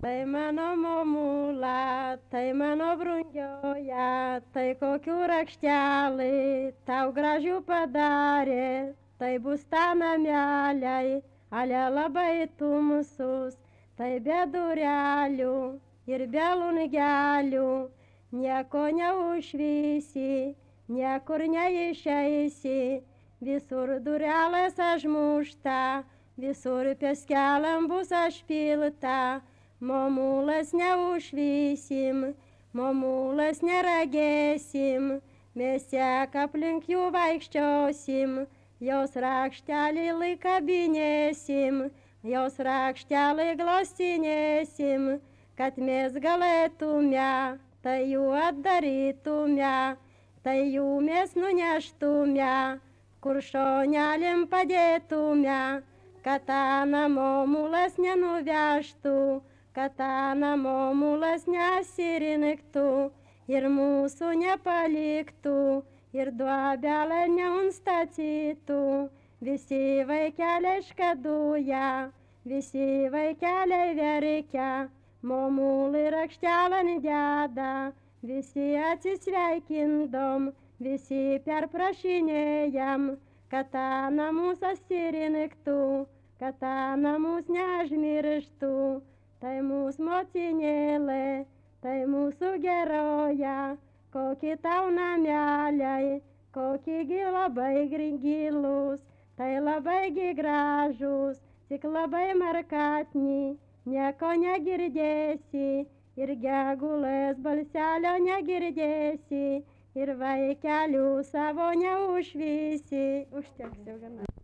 Tai mano mamula, tai mano brungioja, tai kokių rakštelį tau gražių padarė, tai bus ta nameliai, ale labai tumsus, tai be durelių ir be lungelių, nieko neužvysi, niekur neišeisi, visur durelės užmušta, visur pieskeliam bus užpilta. Mamulas neužvysim, mamulas neragėsim, mes tiek aplink jų vaikščiosim, jos rakštelį laikabinėsim, jos rakštelį glostinėsim, kad mes galėtume, tai jų atdarytume, tai jų mes nuneštume, kur šonelėm padėtume, kad tą mamulas nenuvežtų, kad tą mamulas nesirinktų ir mūsų nepaliktų ir duobelę neunstatytų. Visi vaikeliai škaduoja, visi vaikeliai verkia, mamulį rakštelę deda, visi atsisveikindom, visi perprašinėjam, kad tą namus atsirinktų, kad tą namus neužmirštų. Tai mūsų motinėlė, tai mūsų geroja, kokie tau nameliai, kokie gi labai gilūs, tai labai gi gražūs, tik labai markatni, nieko negirdėsi ir gegulės balselio negirdėsi ir vaikelių savo neužvysi. Užteks jau gana.